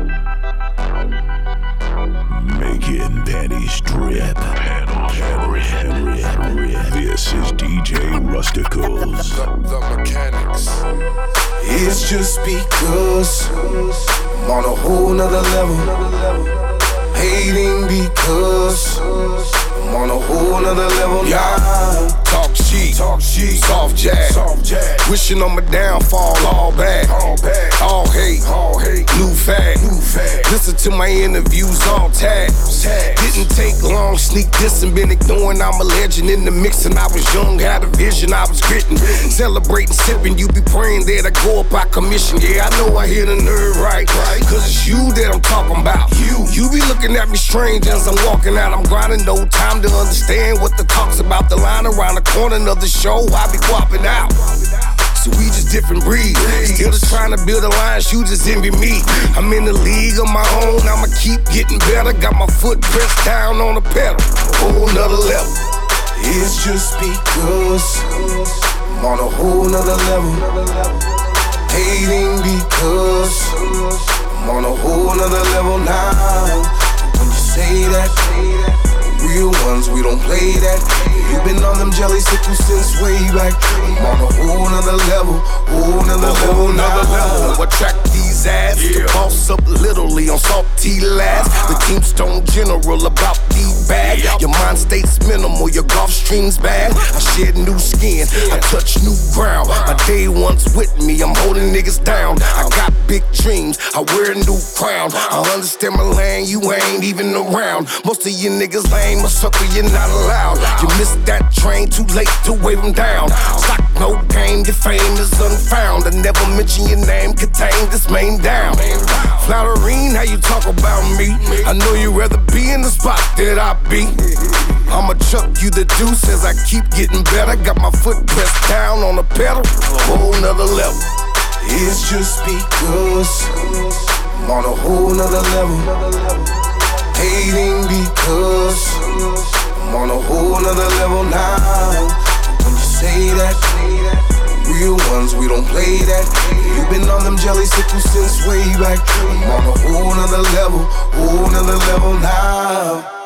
Making pennies drip. This is DJ Rusticals. The mechanics. It's just because I'm on a whole nother level. Hating because I'm on a whole nother level now. Talk shit, soft jazz. Wishing on my downfall, all bad, all hate, new fad. Listen to my interviews, all tags. Didn't take long, sneak this and been ignoring. I'm a legend in the mix, and I was young, had a vision, I was gritting, celebrating, sipping. You be praying that I go up by commission. Yeah, I know I hit a nerve right, cause it's you that I'm talking about. You be looking at me strange as I'm walking out. I'm grinding, no time to understand what the talk's about. The line around the corner of the show, I be guapping out. So we just different breeds. Still just trying to build alliance, you just envy me. I'm in the league of my own, I'ma keep getting better. Got my foot pressed down on the pedal, a whole nother level. It's just because I'm on a whole nother level. Hating because I'm on a whole nother level now. When you say that, real ones, we don't play that. You've been on them jelly sickles since way back. I'm on a whole nother level, whole nother level. Attract these ass, the boss up literally on salty last. The Keystone General about these bags. Your mind state's minimal, your golf stream's bad. I shed new skin, I touch new ground. My day one's with me, I'm holding niggas down. I got big dreams, I wear a new crown. I understand my lane, you ain't even around. Most of you niggas lame, a sucker, you're not allowed. You missed that train, too late to wave them down. Stock no game, your fame is unfound. I never mention your name, contain this main down. Flatterine, how you talk about me? I know you'd rather be in the spot that I be. I'ma chuck you the deuce as I keep getting better. Got my foot pressed down on the pedal, a whole nother level. It's just because I'm on a whole nother level. Hating because I'm on a whole nother level now. When you say that, real ones, we don't play that. You've been on them jelly sickles since way back. I'm on a whole nother level now.